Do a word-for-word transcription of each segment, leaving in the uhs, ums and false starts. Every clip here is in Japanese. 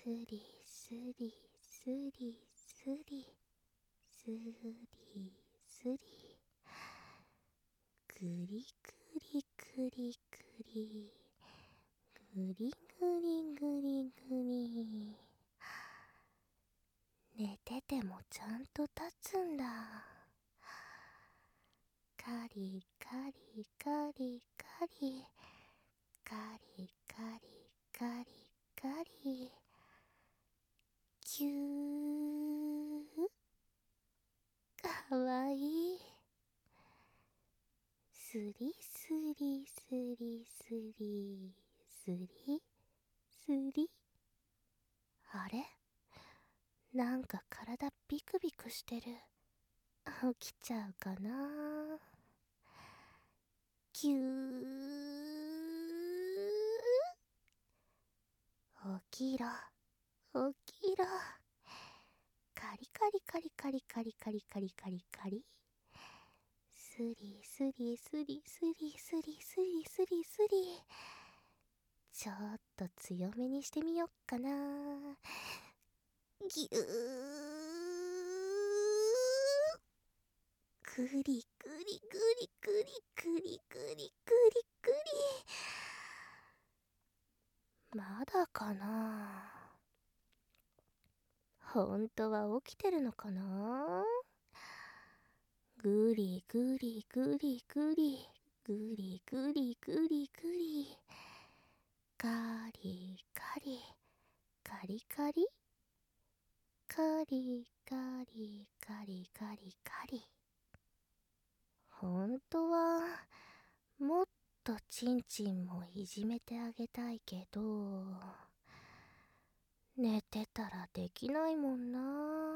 リスリスリスリスリスリ、グリグリグリグリグリグリグリグリ、寝ててもちゃんと立つんだ。カリカリカリカリカリカリカリカリ、キュー、かわいい。スリスリスリスリスリスリ、あれ、なんか体ビクビクしてる。起きちゃうかな。キュー、起きろ起きろ。カリカリカリカリカリカリカリカリカリ、スリスリスリスリスリスリスリスリ、ちょっと強めにしてみよっかな。ぎゅー、グリグリグリグリグリグリグリグリ、まだかな。ほんとは起きてるのかな。グリグリグリグリグリグリグリグリ、カリカリカリカリカリカリカリカリカリ。ほんとはもっとチンチンもいじめてあげたいけど、寝てたらできないもんな。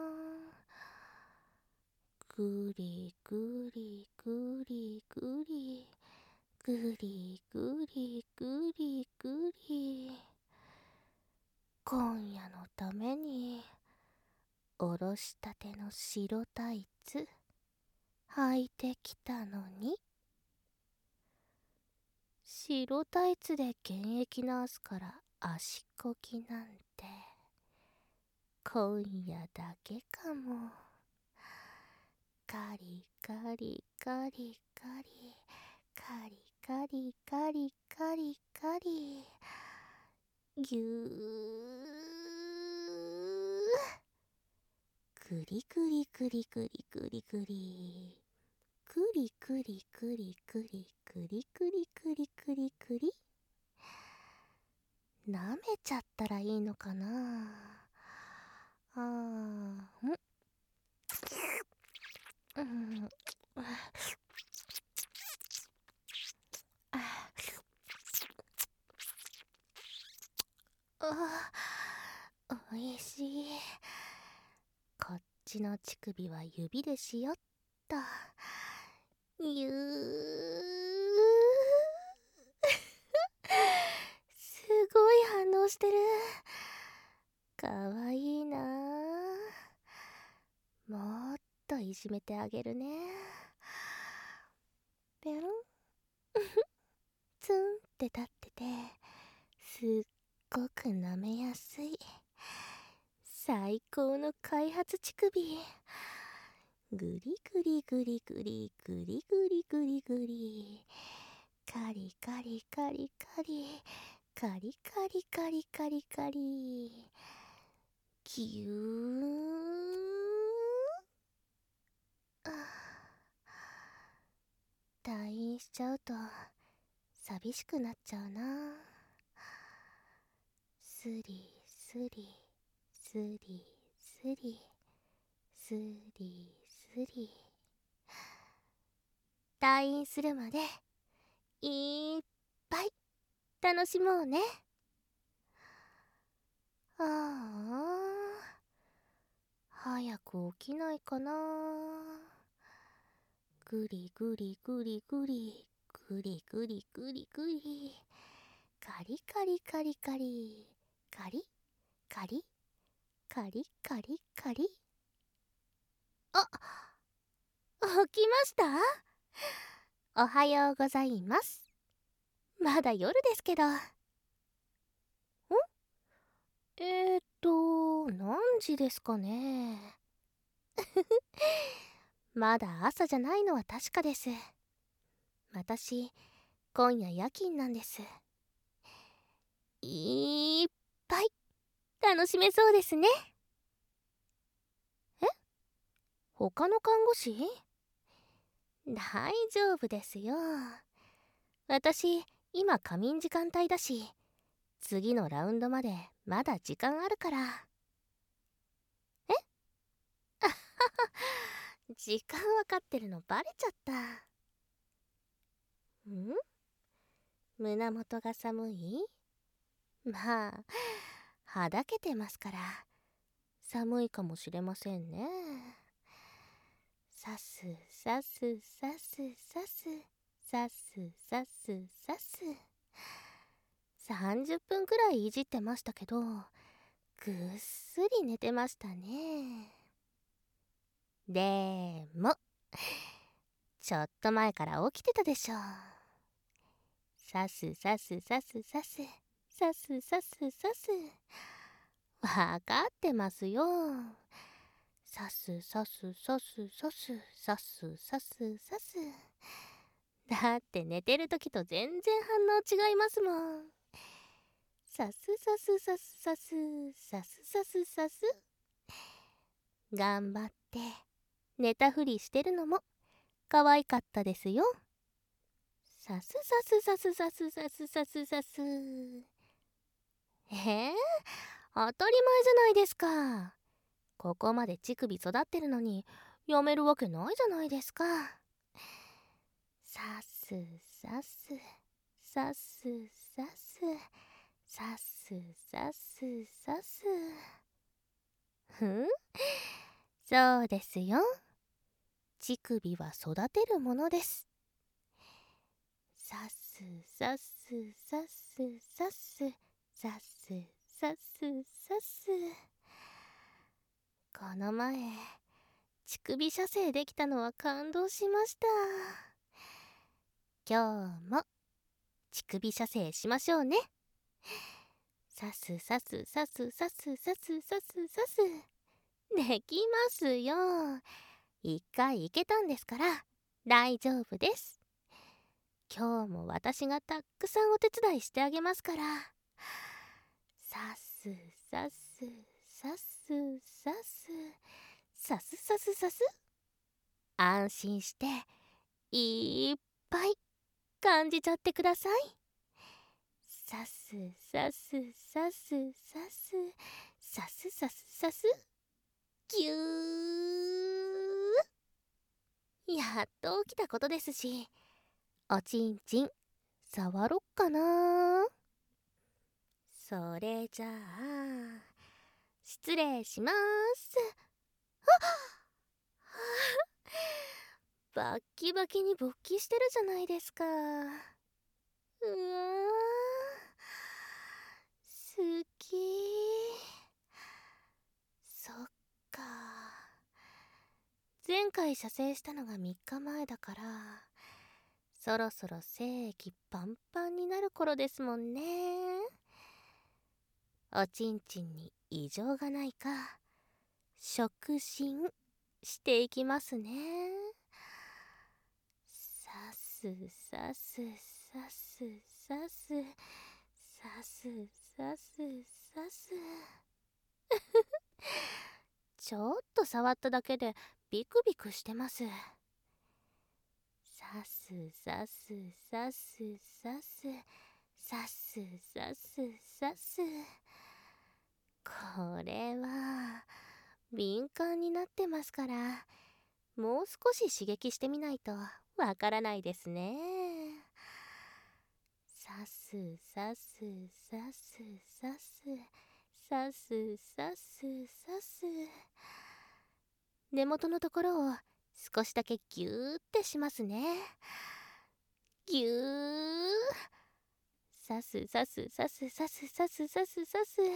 グリグリグリグリグリグリグリグリ、今夜のためにおろしたての白タイツ履いてきたのに。白タイツで現役ナースから足こきなんて今夜だけかも。カリカリカリカリカリカリカリカリカリ、ぎゅー、グリグリグリグリグリグリグリグリグリグリグリグリグリグリグリ、舐めちゃったらいいのかな。あーん、うん、あ、おいしい。こっちの乳首は指でしよっと。ゆーすごい反応してる。かわいいな。もっといじめてあげるね。ぺろんツンって立っててすっごく舐めやすい最高の開発乳首。グリグリグリグリグリグリグリグリ、カリカリカリカリカリカリカリカリカリ、キュー。退院しちゃうと寂しくなっちゃうな。スリスリスリスリスリスリ、退院するまでいっぱい楽しもうね。ああ、早く起きないかな。グリグリグリグリグリグリグリグリ、カリカリカリカリカリカリカリカリカリ、あ、起きました？おはようございます。まだ夜ですけど。ん？えーっと今日何時ですかね。まだ朝じゃないのは確かです。私、今夜夜勤なんです。いっぱい楽しめそうですね。え？他の看護師？大丈夫ですよ。私、今仮眠時間帯だし、次のラウンドまでまだ時間あるから。え？あはは、時間わかってるのバレちゃった。ん？胸元が寒い？まあ、はだけてますから、寒いかもしれませんね。さすさすさすさすさすさすさす。さんじゅっぷんくらいいじってましたけど、ぐっすり寝てましたね。でも、ちょっと前から起きてたでしょ。さすさすさすさすさすさすさす。わかってますよ。さすさすさすさすさすさすさす。だって寝てる時と全然反応違いますもん。さすさすさすさすさすさすさす。頑張って寝たふりしてるのも可愛かったですよ。さすさすさすさすさすさすさす。えー、当たり前じゃないですか。ここまで乳首育ってるのにやめるわけないじゃないですか。さすさすさすさすさすさすさす。ふん？そうですよ。乳首は育てるものです。さすさすさすさすさすさすさす。この前乳首射精できたのは感動しました。今日も乳首射精しましょうね。さすさすさすさすさすさすさす。できますよ。一回いけたんですから大丈夫です。今日も私がたくさんお手伝いしてあげますから。さすさすさすさすさすさすさす。安心していっぱい感じちゃってください。さすさすさすさすさすさすさす。ぎゅー。やっと起きたことですし、おちんちん触ろっかな。それじゃあ失礼します。バッキバキに勃起してるじゃないですか。うわー、好き。そっか、前回射精したのがみっかまえだから、そろそろ精液パンパンになる頃ですもんね。おちんちんに異常がないか触診していきますね。さすさすさすさすさすさすさす。ちょっと触っただけでビクビクしてます。さすさすさすさすさすさすさす。これは敏感になってますから、もう少し刺激してみないとわからないですね。さすさすさすさすさすさすさす。根元のところを少しだけギューってしますね。ギュー。さすさすさすさすさすさすさす。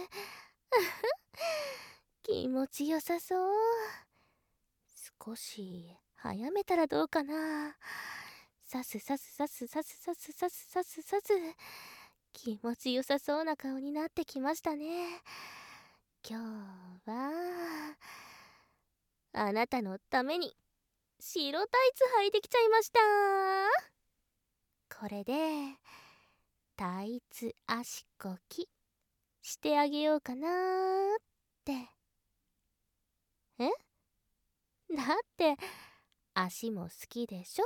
気持ちよさそう。少し早めたらどうかな。さすさすさすさすさすさすさすさす。気持ちよさそうな顔になってきましたね。 今日はあなたのために白タイツ履いてきちゃいました。これでタイツ足こきしてあげようかなーって。え？だって足も好きでしょ。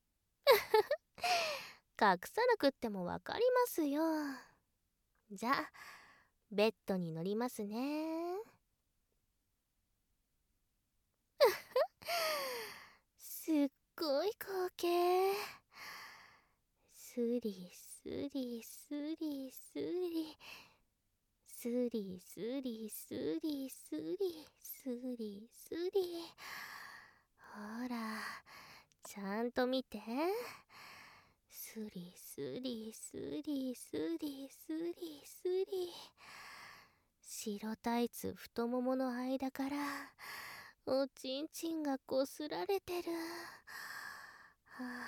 隠さなくってもわかりますよ。じゃあベッドに乗りますね。すっごい光景。スリスリスリスリスリスリスリスリスリスリ。ほらちゃんと見て。スリスリスリスリスリスリ。白タイツ太ももの間からおちんちんがこすられてる。はあ、は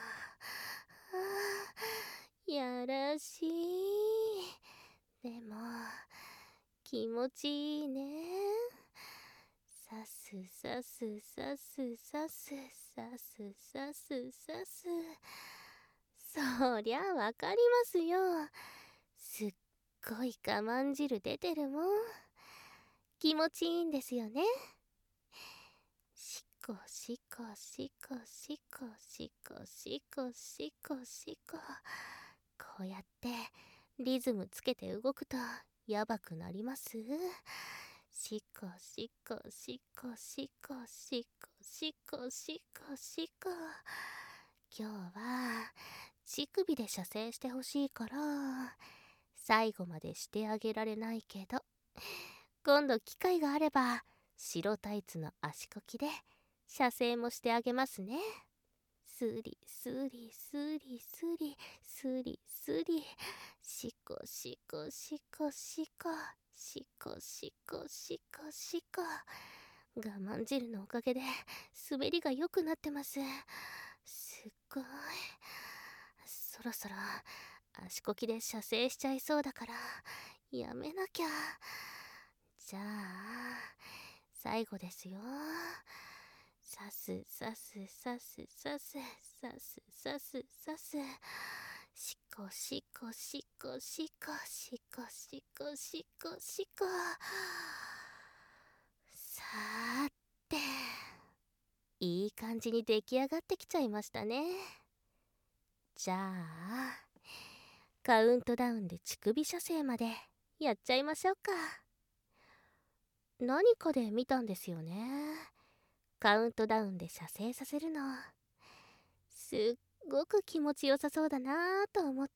あ、やらしい。でも気持ちいいね。さすさすさすさすさすさすさす。そりゃわかりますよ。すっごい我慢汁出てるもん。気持ちいいんですよね。しこしこしこしこしこしこしこしこ。こうやってリズムつけて動くとやばくなります。しこしこしこしこしこしこしこしこ。今日は乳首で射精してほしいから最後までしてあげられないけど、今度機会があれば白タイツの足こきで射精もしてあげますね。スリスリスリスリスリスリ。しこしこしこしこしこしこしこしこ。我慢汁のおかげで滑りが良くなってます。すっごい。そろそろ足こきで射精しちゃいそうだからやめなきゃ。じゃあ最後ですよ。さすさすさすさすさすさすさす。しこしこしこしこしこしこしこしこ。さーていい感じに出来上がってきちゃいましたね。じゃあカウントダウンで乳首射精までやっちゃいましょうか。何かで見たんですよね。カウントダウンで射精させるのすっごく気持ちよさそうだなぁと思って。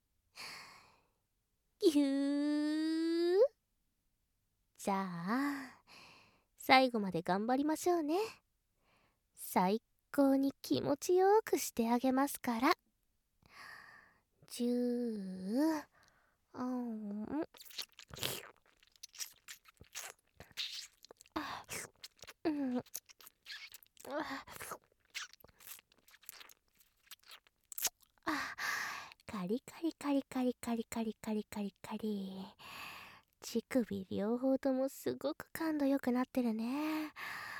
ぎゅー。じゃあ最後まで頑張りましょうね。最高に気持ちよくしてあげますから。じゅー。うん。うん。あ、カリカリカリカリカリカリカリカリカリ。乳首両方ともすごく感度良くなってるね。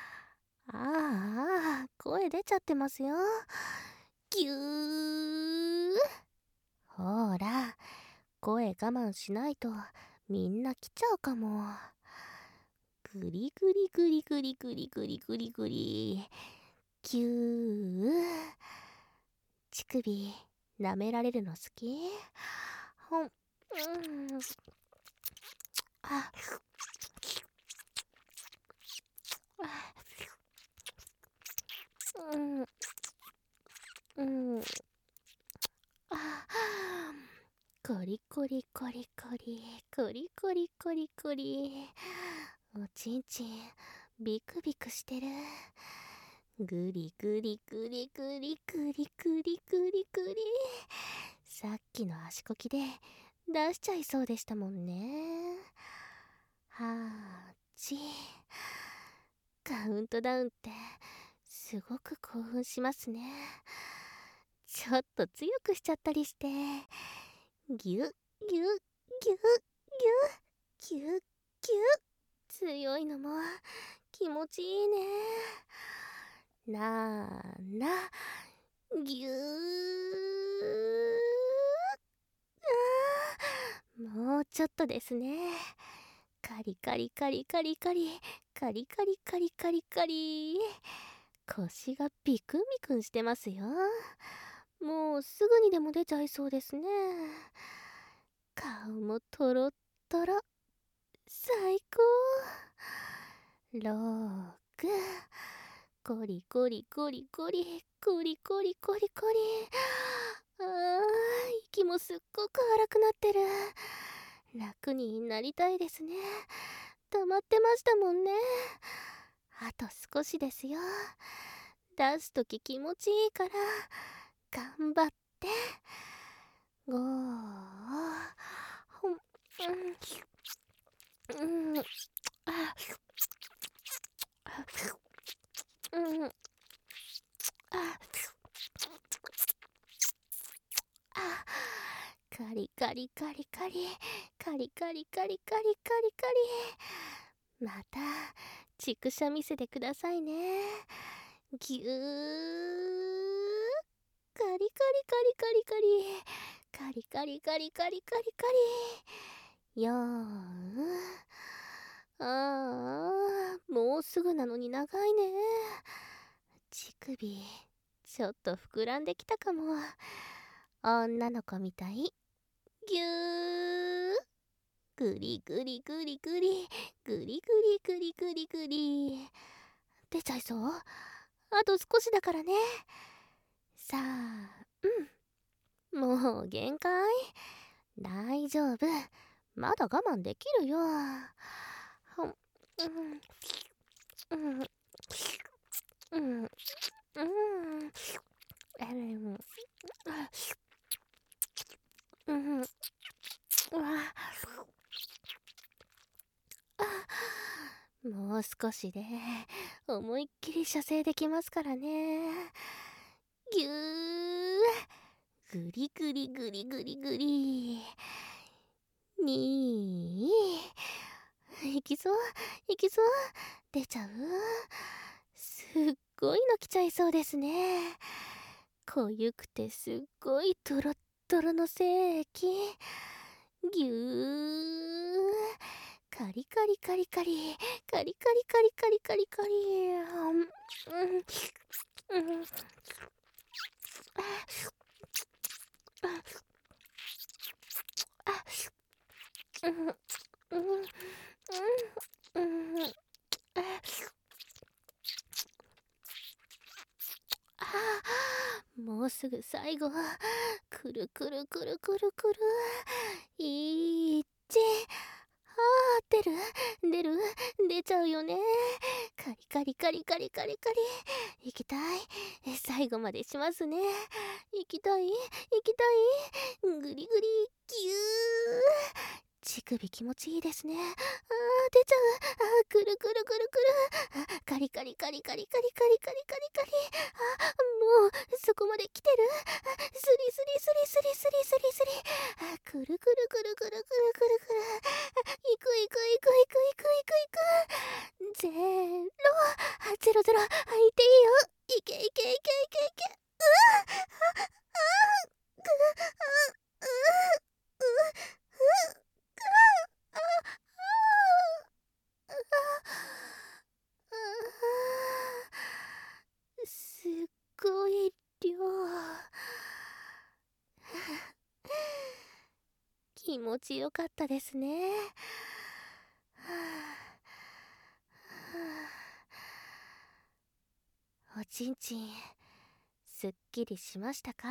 ああ、声出ちゃってますよ。ぎゅー。ほら、声我慢しないとみんな来ちゃうかも。ぐりぐりぐりぐりぐりぐりぐりぐり。ぎゅー。乳首舐められるの好き？ほん、うん。あ、うん、うん。あ、コリコリコリコリコリコリコリコリ。おちんちんビクビクしてる。グリグリグリグリグリグリグリグリ。さっきの足こきで出しちゃいそうでしたもんね。はち。カウントダウンってすごく興奮しますね。ちょっと強くしちゃったりして。ギュッギュッギュッギュッギュッギュッ。 強いのも気持ちいいね。なーなぎゅー。あー、もうちょっとですね。カリカリカリカリカリカリカリカリカリカリ。腰がビクンビクンしてますよ。もうすぐにでも出ちゃいそうですね。顔もトロットロ。最高。ローク。コリコリコリコリコリコリコリコリ。あー、息もすっごく荒くなってる。楽になりたいですね。溜まってましたもんね。あと少しですよ。出すとき気持ちいいから頑張って。ゴー。ほん、うん、うん、あ、うん、あ、あ、カリカリカリカリカリカリカリカリカリカリ。また畜舎見せてくださいね。ぎゅー。カリカリカリカリカリカリカリカリカリカリカリ。よーん。あー、もうすぐなのに長いね。乳首ちょっと膨らんできたかも。女の子みたい。ぎゅー。グリグリグリグリグリグリグリグリグリ。出ちゃいそう。あと少しだからね。さあ、うん、もう限界。大丈夫、まだ我慢できるよ。ほん、うん、うん、うん、うん、うん、うん、わあ、もう少しで思いっきり射精できますからね。ぎゅー。ぐりぐりぐりぐりぐり。にー。いきそういきそう。出ちゃう。すっごいの来ちゃいそうですね。濃ゆくてすっごいトロットロの精液。ぎゅー。カリカリカリカリカリカリカリカリカリカリ。うんうんうん。うんうんうんうん。もうすぐ最後。くるくるくるくるくる。いっち。あー、出る出る出ちゃうよね。カリカリカリカリカリカリ。行きたい。最後までしますね。行きたい行きたい。グリグリギュー。乳首気持ちいいですね。あー、出ちゃう。あー、くるくるくるくる。カリカリカリカリカリカリカリカリカリ。あ、もうそこまで来てる。スリスリスリスリスリスリスリ。あ、くるくるくるくるくるくるくる。いくいくいくいくいくいくいく。ゼロ。ゼロゼロ。あ、いていいよ。いけいけいけいけいけ。うわああくあうううあああすっごい量。気持ちよかったですね。おちんちんすっきりしましたか？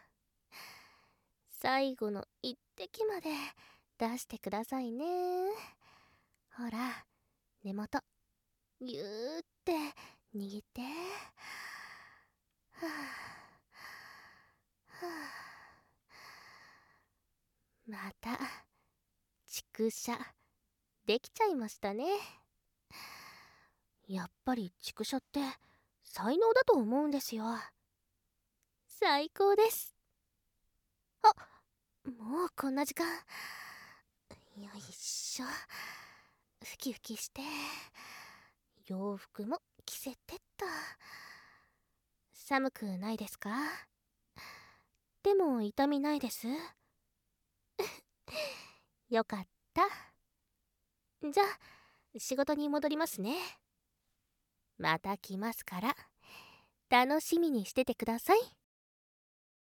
最後の一滴まで出してくださいね。ほら、根元ぎゅーって握って。はあはあ、また畜舎できちゃいましたね。やっぱり畜舎って才能だと思うんですよ。最高です。あ、もうこんな時間。よいしょ。 ふきふきして洋服も着せてっと。寒くないですか？でも痛みないです？よかった。じゃあ仕事に戻りますね。また来ますから楽しみにしててください。